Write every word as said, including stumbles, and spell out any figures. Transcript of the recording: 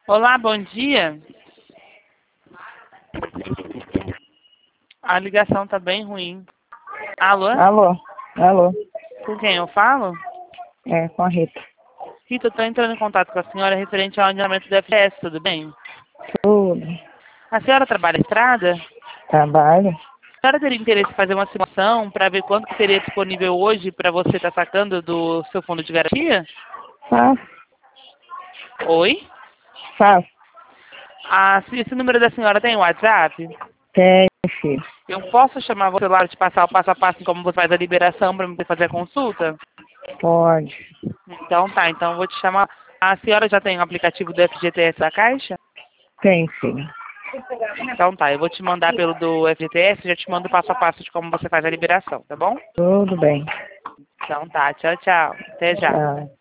Olá, bom dia. A ligação tá bem ruim. Alô? Alô, alô, Com quem eu falo? é, com a Rita. Rita, eu tô entrando em contato com a senhora referente ao agendamento do F S, tudo bem? Tudo, A senhora trabalha estrada? trabalho, A senhora teria interesse em fazer uma simulação para ver quanto que seria disponível hoje para você estar sacando do seu fundo de garantia? faço, Oi? faço, Ah, se esse número da senhora tem WhatsApp? tem, filho, Eu posso chamar você lá de passar o passo a passo de como você faz a liberação para me fazer a consulta? pode, Então tá, então eu vou te chamar. A senhora já tem o aplicativo do F G T S da Caixa? tem, filho. Então tá, eu vou te mandar pelo do F G T S, já te mando o passo a passo de como você faz a liberação, tá bom? Tudo bem, Então tá, tchau, tchau. Até já. tchau.